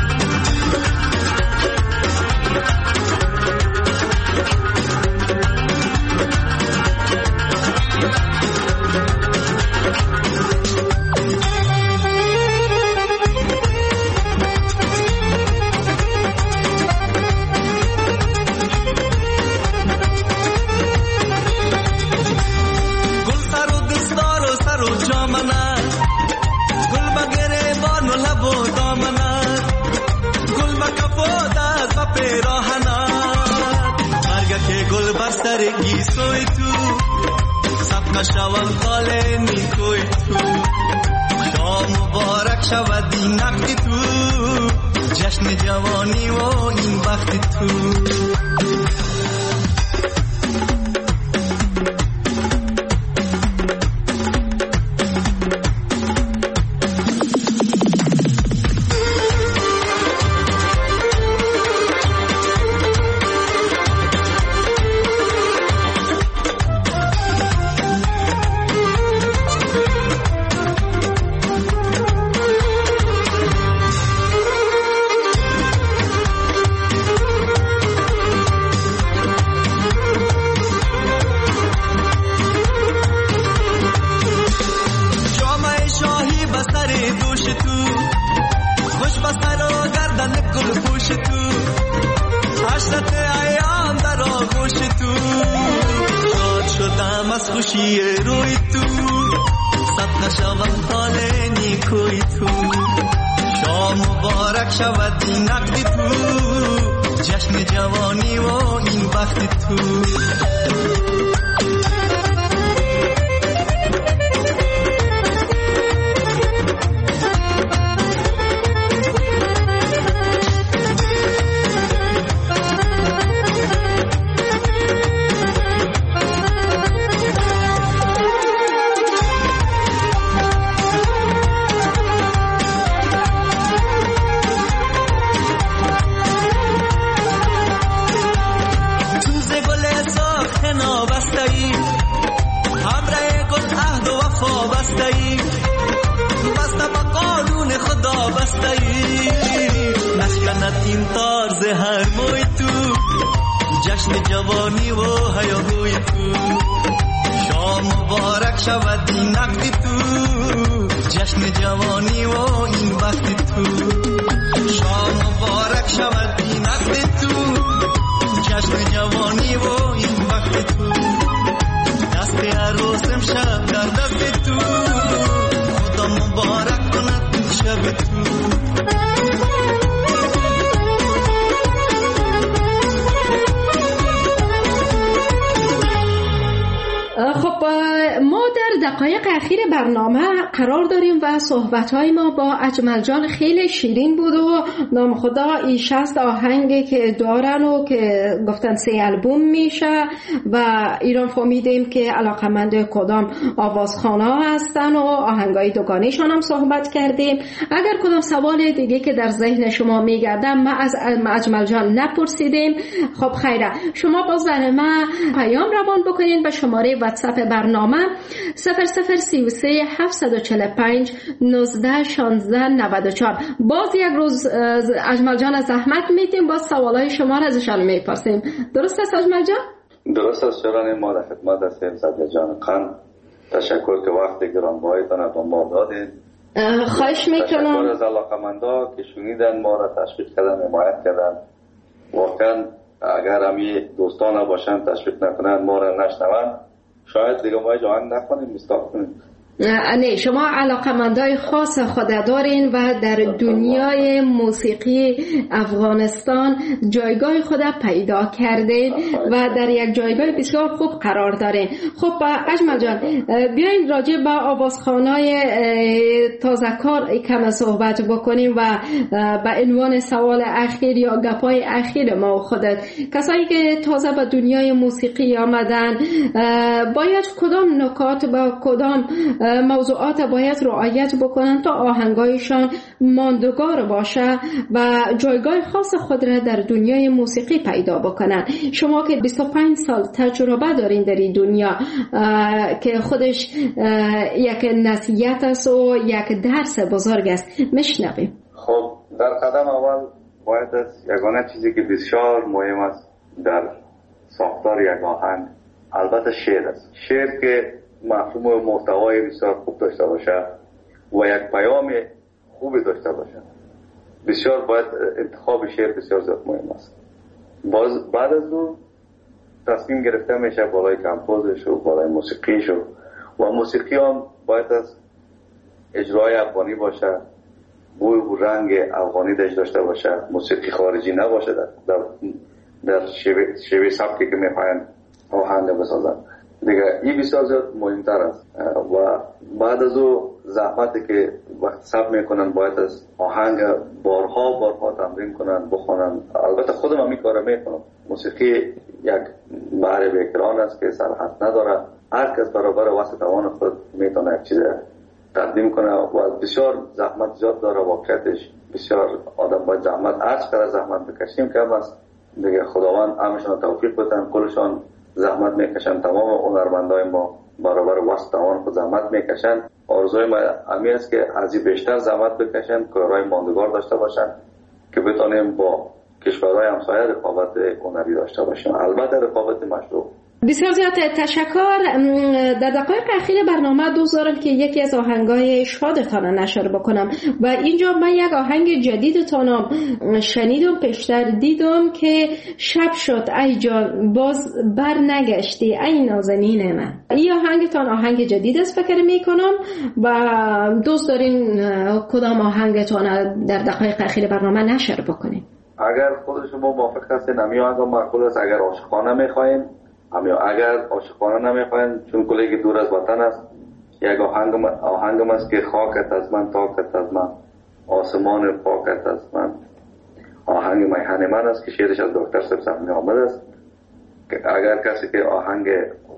سرگی سوی تو سب نشوم خاله نیکوی تو، شام مبارک شود این نقد تو، جشن جوانی و این وقت تو. خوشی روی تو سب نشوم حال نیکوی تو، شام مبارک شود این نقد تو، جشن جوانی و این وقت تو. این طرز هر موی تو، جشن جوانی و هیاهوی تو، شام مبارک شود این نقد تو، جشن جوانی و این وقت تو، شام مبارک شود این نقد تو، جشن جوانی و این وقت تو، دست عروس امشب در دست تو، خدا مبارک کند این شب تو. خب ما در دقایق اخیر برنامه قرار داریم و صحبت‌های ما با اجمل جان خیلی شیرین بود و نام خدا ای شصت آهنگی که دارن و که گفتن سه البوم میشه و ایران فهمیدیم که علاقمند کدام آوازخوان‌ها هستن و آهنگای دوگانیشان هم صحبت کردیم. اگر کدام سوال دیگه که در ذهن شما میگرده ما از اجمل جان نپرسیدیم، خب خیره، شما باز برای ما پیام روان بکنین به شماره واتساپ برنامه صفر صفر سی و سه هفتصد و چهل و پنج نوزده شانزده نود و چهار. باز یک روز اجمل جان از زحمت میتیم باز سوالای شما را ازشان میپرسیم. درست است اجمل جان؟ درست است شران. ما در خدمت هستیم. صدر جان خان، تشکر که وقت گرانبهایتان به ما دادین. خواهش میکنم. تشکر از علاقمندا که شنیدن ما را، تشویق کردن، حمایت کردن. واقعا اگر همی دوستان باشن تشویق نکنن، ما را نشنون، شاید دیگه ما جوان نکنیم، مستاق کنیم. نه، شما علاقمندای خاص خود دارین و در دنیای موسیقی افغانستان جایگاه خود پیدا کردین و در یک جایگاه بسیار خوب قرار دارین. خب اجمل جان، بیاین راجع به آوازخوانای تازه‌کار کم صحبت بکنیم و به عنوان سوال اخیر یا گپای اخیر ما و خودت، کسایی که تازه به دنیای موسیقی آمدن باید کدام نکات با کدام موضوعات باید رعایت بکنن تا آهنگایشان ماندگار باشه و جایگاه خاص خود را در دنیای موسیقی پیدا بکنن؟ شما که بیست و پنج سال تجربه دارین در این دنیا که خودش یک نصیحت است و یک درس بزرگ است، میشنویم. خب در قدم اول باید از یگانه چیزی که بسیار مهم است در ساختار یک آهنگ البته شعر است. شعر که مفهوم و محتوای بسیار خوب داشته باشه و یک پیام خوبی داشته باشه. بسیار باید انتخاب شعر بسیار زیاد مهم است. باز بعد از اون تصمیم گرفته میشه بالای کمپوزش و بالای موسیقیش و موسیقی هم باید از اجرای افغانی باشه، بوی و رنگ افغانی داشته باشه، موسیقی خارجی نباشه، در در, در شیوه, شیوه سبکی که میخواین آهنگ بسازن. دیگه این بسیار زیاد مهمتر است و بعد از او زحمتی که وقت سب میکنن باید از آهنگ بارها بارها تمرین کنن، بخونن. البته خودم هم این کار میکنم. موسیقی یک بحر بیکران است که سرحد نداره. هر کس برابر واسه توان خود میتونه یک چیز تقدیم کنه و بسیار زحمت زیاد داره. واقعیتش بسیار آدم باید زحمت هر چقدر زحمت بکشیم کم است. دیگه خداوند همشون توفیق بده، کلشون زحمت میکشن. تمام هنرمندای ما برابر واسه توان خود زحمت میکشن. آرزوی ما همین است که از این بیشتر زحمت بکشن، کارهای ماندگار داشته باشن که بتونیم با کشورهای همسایه رقابت هنری داشته باشیم، البته رقابت مشروع. بسیار زیاد تشکر. در دقایق اخیر برنامه دوست دارم که یکی از آهنگای شادتان نشر بکنم و اینجا من یک آهنگ جدیدتان شنیدم، پیشتر دیدم که شب شد ای جان باز بر نگشتی ای نازنین من. این آهنگتان آهنگ جدید است فکر میکنم و دوست دارین کدام آهنگتان در دقایق اخیر برنامه نشر بکنین؟ اگر خود شما موافق هستین همین آهنگ معقول است. اگر عاشقانه میخواین همین، اگر عاشقانه نمیخواین چون کلی دور از وطن است، یک آهنگ آهنگم است که خاکت از من تاکت از من آسمان پاکت از من. آهنگ میهن من است که شعرش از دکتر سبزمی آمد است. اگر کسی که آهنگ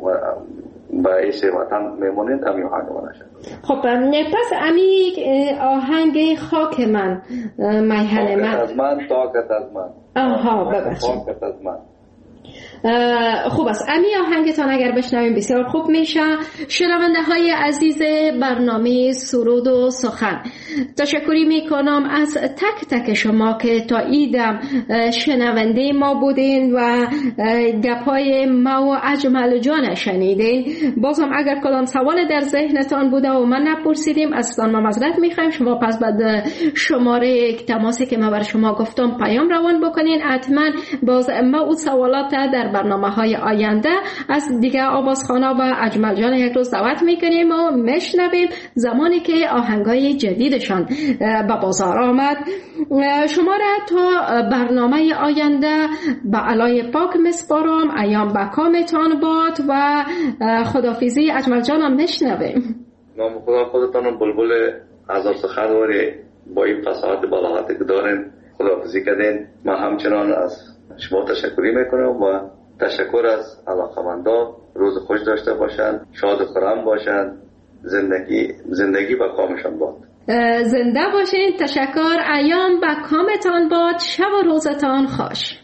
باعث وطن میمونید همین آهنگ من نشد. خب پس امی آهنگ خاک من میهن من از من تاکت از من. آها ببخشید خاکت از من. خوب است. امی آهنگتان اگر بشنویم بسیار خوب میشه. شنونده های عزیز برنامه سرود و سخن، تشکری میکنم از تک تک شما که تا ایدم شنونده ما بودین و گپای ما و اجمل جان شنیدین. بازم اگر کدام سوال در ذهنتان بوده و من نپرسیدیم اصلا ما معذرت میخوایم. شما پس بعد شماره تماسی که ما بر شما گفتم پیام روان بکنین. حتما باز ما اون سوالات در در برنامه‌های آینده از دیگه آوازخوانا و اجمل جان یک روز دعوت میکنیم و میشنویم زمانی که آهنگای جدیدشان به بازار آمد. شما را تا برنامه آینده به علای پاک مسپارم. ایام بکامتان باد و خدافیزی اجمل جانم میشنویم. نام خدا خودتان بلبل هزار سخنواری با این فصاحت بلاغتی که دارین خداحافظی کردین. من همچنان از شما تشکری میکنم و تشکر از علاقمندان. روز خوش داشته باشند، شاد و خرم باشند، زندگی زندگی با کامشان باد. زنده باشین. تشکر. ایام با کامتان باد. شب و روزتان خوش.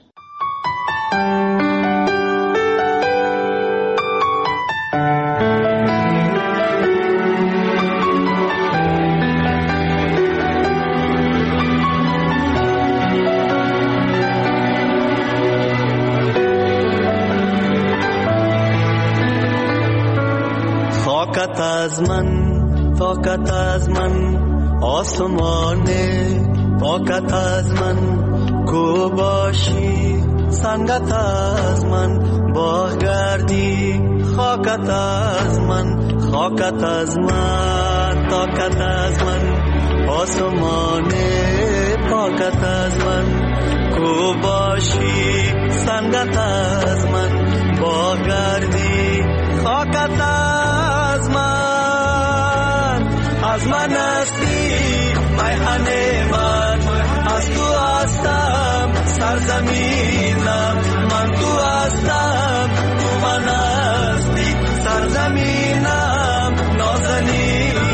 طاقت از من، طاقت از من آسمانه، طاقت از من کو باشی، سنگت از من باغ گردی، خاکت از من، خاکت از من، طاقت از من آسمانه، طاقت از من کو باشی، سنگت از من باغ گردی، خاکت از من، از من هستی میهن من، از تو هستم سرزمینم، من تو هستم تو من هستی سرزمینم، نازنینم.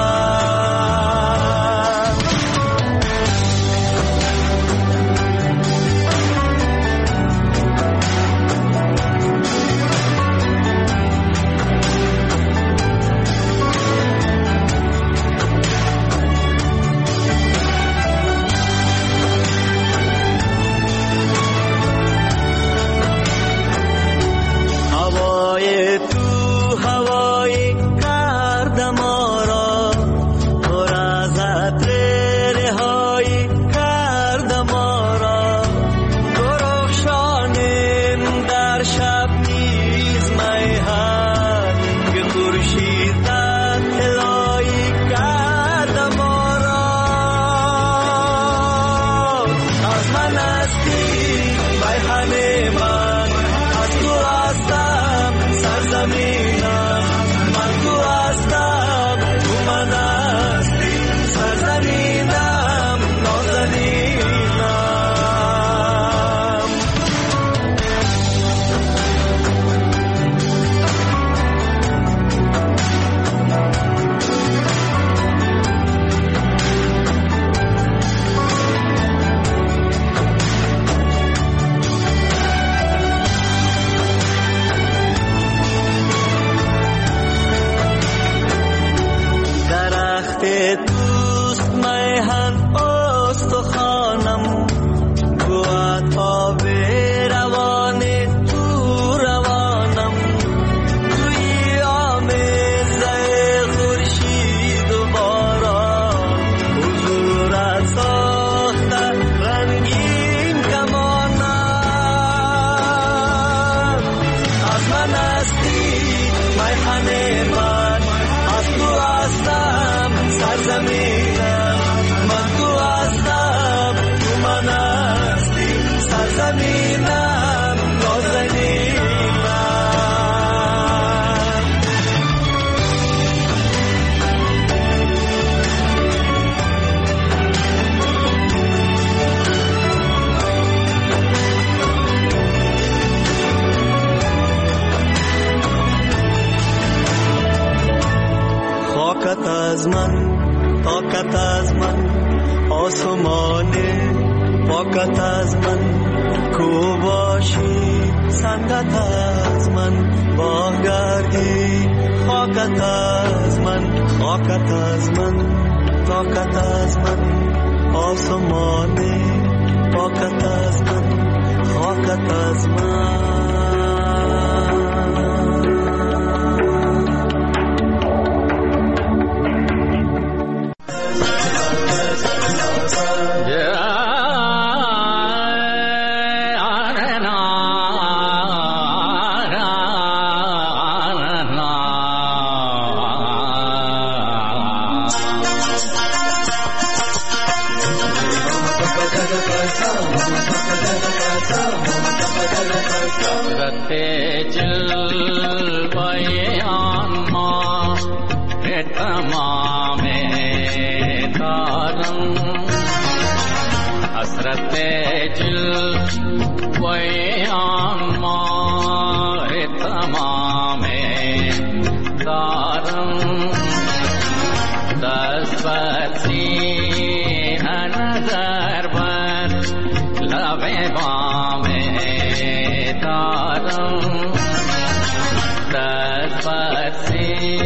طاقت از من، طاقت از من آسمانه، طاقت از من کو باشی، سنگت از من باغ گردی، خاکت از من، خاکت از من، طاقت از من آسمانه، طاقت از من، خاکت از من. रते जलवाए आनमा तमामे तारम हसरते जलवाए आनमा तमामे तारम दस बसी नजर पर लवे बामे तारम दस बसी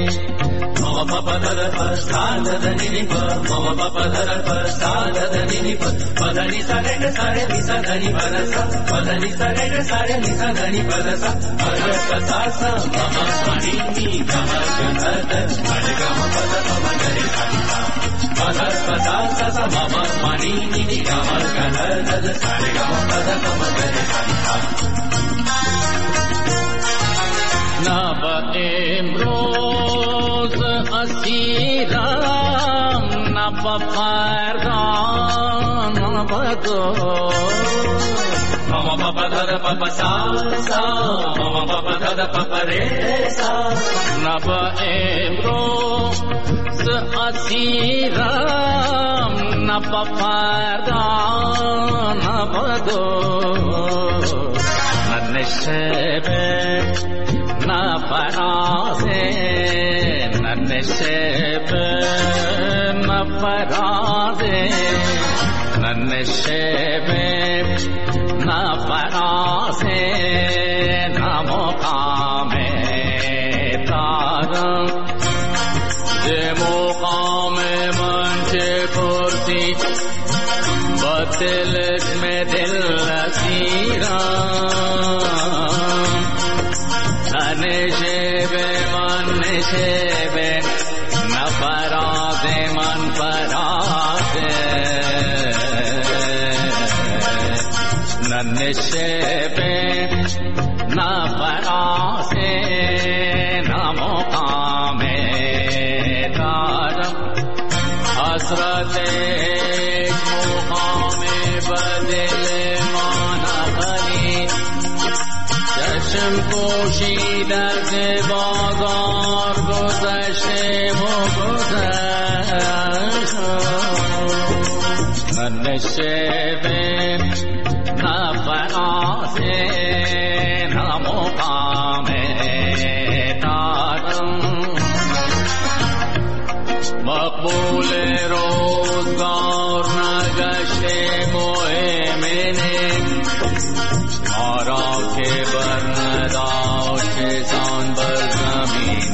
पदर पर साध धनी पर मम पदर पर साध धनी पर पदनी सारे सारे निसा धनी परसा पदनी सारे सारे निसा धनी परसा पदर पसासा मम मणि कमल गंधर मण गम पद मम गरे धनिता पदर पसासा मम मणि कमल गंधर सारे गम पद मम गरे धनिता नव इम्रोज असीराम नव परदान बदो मम पदर पपसा सा मम पदर पपरे सा नव इम्रोज असीराम नव परदान बदो नन्निशेबे न परासे नन्निशेब न परासे नन्निशेब न परासे न मुकामे तारम जे मुकामे मंचे पुरती बतिल में दिल सीरा नशेबे मन नशेबे न परासे मन परासे न नशेबे न परासे न मुकामे तारम हसरते मुकामे बदले माना भरी चश्म पोशीदा से बाजार गुज़श्ते वो गुज़श्त नशेबे न परासे न मुकामे तारम मकबूल रोज़गार न गश्ते मोए मैंने मारा के बरनदाओ के जान बर ज़मीन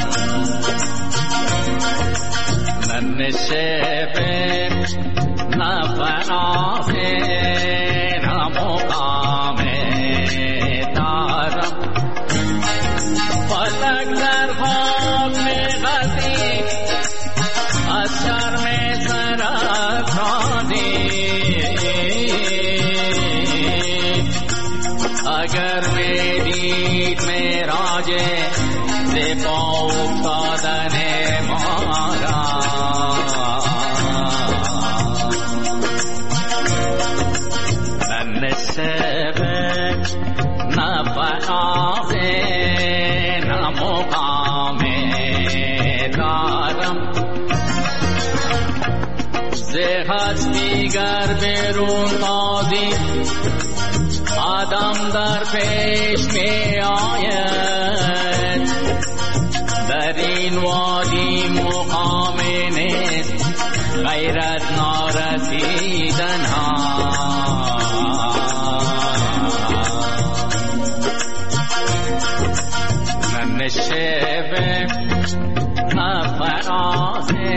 नन्निशेबे न परासे न मुकामे तारम पलक कर ख्वाब में गती अशर में सरफरानी अगर मेरी में राजे से पाऊँ साधने मारा नन्निशेबे न परासे न मुकामे तारम से हस्ती गर बेरून ताज़ी आदम दर पेश में आयत दरीन वादी मुकामे ने गैरत नारसीदन नन्निशेबे न परासे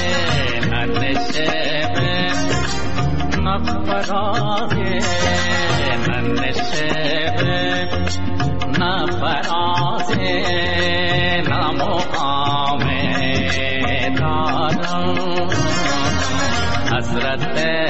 नन्निशेबे न परासे नन्निशेबे न परासे न मुकामे तारम حسرت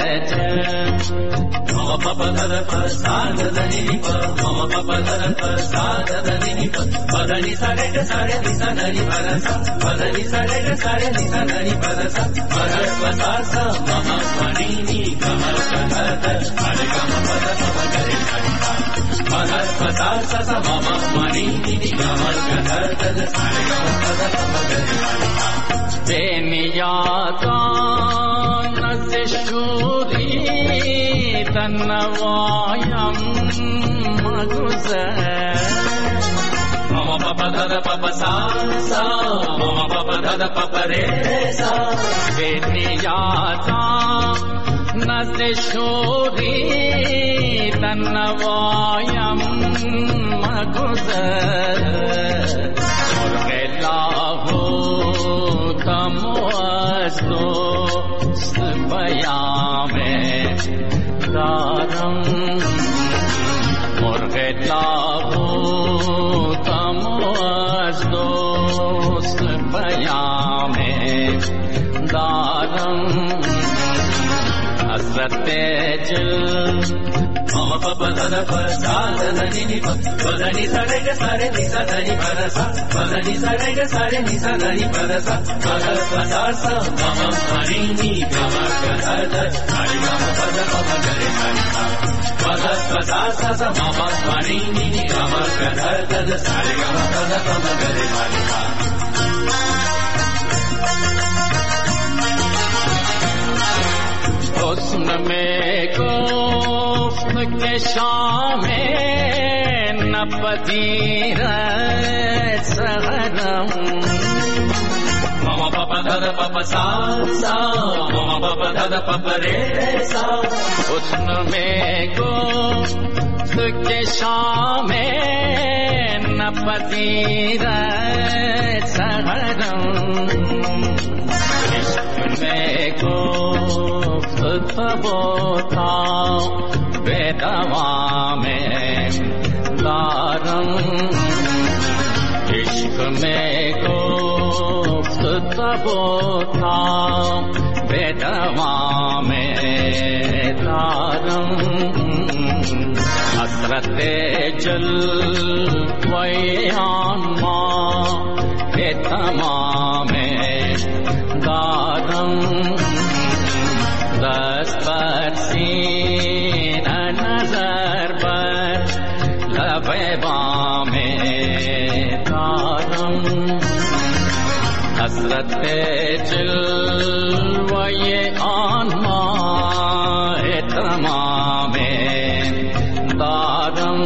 ماما پاپا دادا پا سادا دنی پا ماما پاپا دادا پا سادا دنی پا بدنی ساده ساده نیسا دنی پرسا بدنی ساده ساده نیسا دنی پرسا بدن پساسا ماما پنینی کمر کدر ساده کم پدا پا گری بدن پساسا ماما پنینی کمر کدر ساده کم پدا پا گری دنیاتان از شوری تنوایم مگذر ماما پاپا دادا پاپا ساسا ماما پاپا دادا پاپا ریسا دنیاتان نزد شوری تنوایم مگذر مرغ لاهو از دوست پیام دارم مرغ لاهوتم از دوست پیام دارم حضرت جل ماما پاپا دادا پا سادا دنی پا بدنی ساده ساده نیسا دنی پرسا بدنی ساده ساده نیسا دنی پرسا بدن پساسا ماما پنینی کمر کدر ساده کم پدا پا گری بدن پساسا ماما پنینی کمر کدر ساده کم پدا پا گری حسن میں گفت کہ شام نپذیرد سحرم ماما پاپا دادا پاپا ساسا ماما پاپا دادا پاپا ریسا حسن میں گفت کہ شام نپذیرد سحرم عشق میں گفت تبوتا بے دوام دارم عشق میں گفت تبوتا بے دوام دارم حسرت جلویان ما بے تمام دارم دست بر سینه نظر بر لب بام دارم حسرت جلوه آن ماه تمام دارم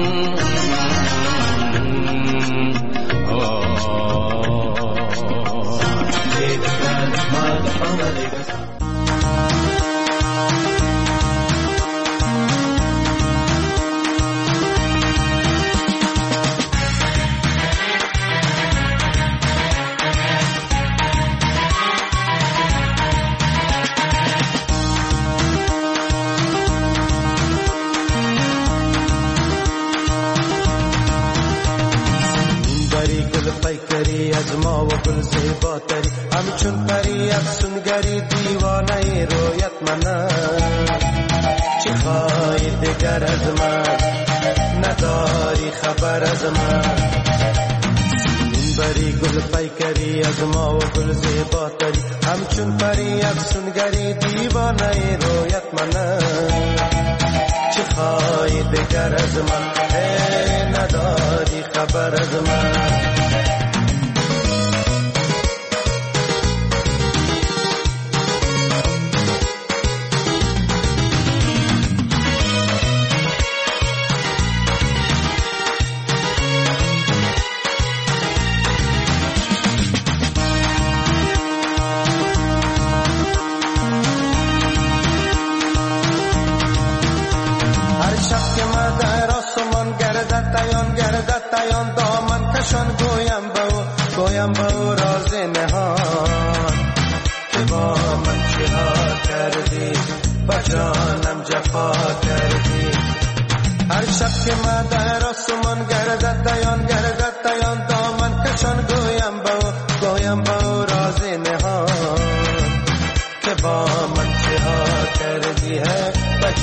از ما و گل زیباتری همچون پری افسونگری دیوانه رویت منم چه خواهی دگر از من نداری خبر از من این بری گل پیکری از ما و گل زیباتری همچون پری افسونگری دیوانه رویت منم چه خواهی دگر از من نداری خبر از من گویم با گویم با راز نهان که با من چه ها کردی با جانم جفا کردی هر شب که ما در آسمان گردد دیان گردد دیان دامن کشان گویم با گویم با راز نهان که با من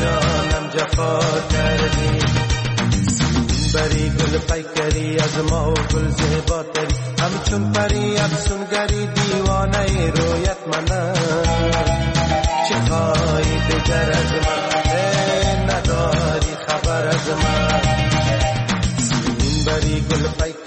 جانم جفا کردی بری گل پیکری از ما و گل زیباتری همچون پری افسونگری دیوانه رویت منم چه خواهی دگر از من نداری خبر از من بری گل پیکری